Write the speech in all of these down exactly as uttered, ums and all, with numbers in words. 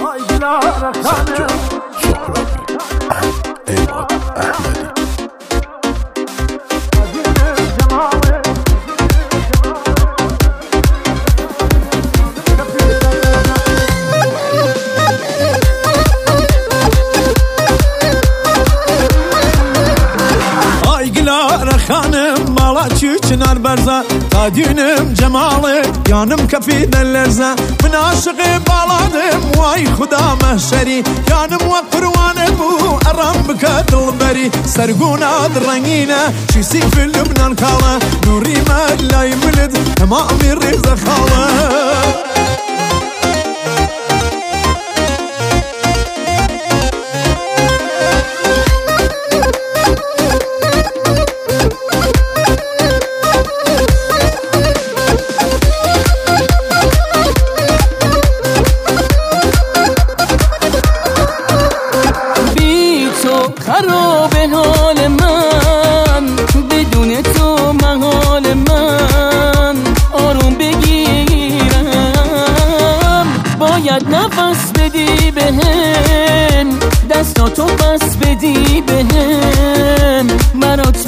سجاد سهرابی عماد احمدی. خانم مالا چنار برزا تا دینم جماله یانم کفی دلرزا من عاشق بالادم وای خدا محشری یانم و قروانه بو ارام بکا دلبری سرگونا درنگینه شیسی فی لبنان کالا نوری ملای ملد تمامی ریزه خاله. خراب حال من بدون تو محال من آروم بگیرم باید نفس بدی بهم دستاتو بس بدی بهم برات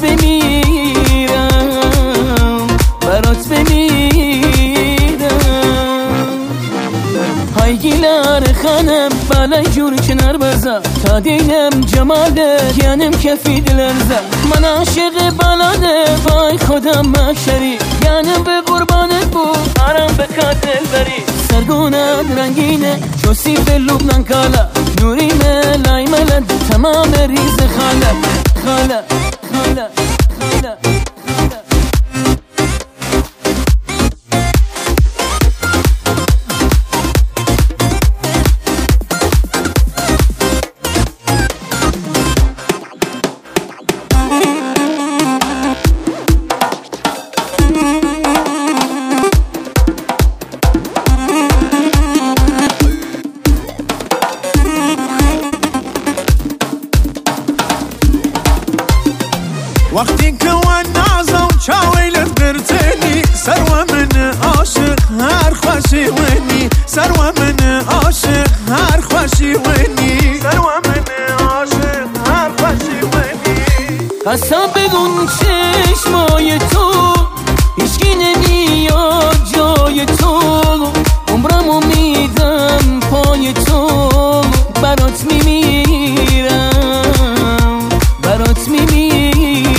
بمیرم برات بمیرم های گیلار خانم بالای جور کنار بزا تا دینم جماله یانم کفی دلرزه من عاشق بالاده وای خدا محشری یانم به قربانت بود آرام به کاتل بری سرگونت رنگینه چوسی به لبنان کالا نوری ملای ملد تمام ریز خاله خاله خاله خاله وقتی که ونازم چاویلت برتنی سرو من عاشق هر خوشی ونی سرو من عاشق هر خوشی ونی سرو من عاشق هر خوشی ونی قسم بگون چشمای تو هیچکی نمیاد جای تو عمرمو میدم پای تو برات میمیرم برات میمیرم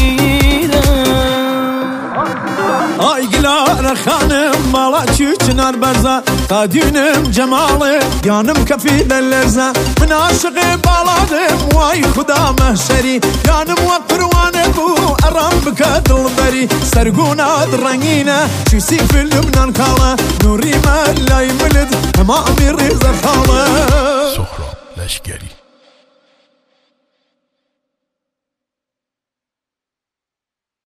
آی گلار خانم مالا چنار برزا تا دینم جماله یانم کفی دلرزا من عاشق بالادم وای خدا محشری یانم و قروانه بو ارام بکا دلبری سرگونا درنگینه چیسی فی لبنان کالا نوری ملای ملد تمامی ریزه خاله. سهراب لشکری.